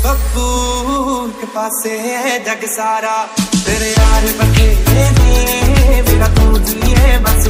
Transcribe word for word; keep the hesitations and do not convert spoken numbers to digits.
बब्बू के पासे है जग सारा, तेरे यार बथेरे ने, मेरा तू ही है बस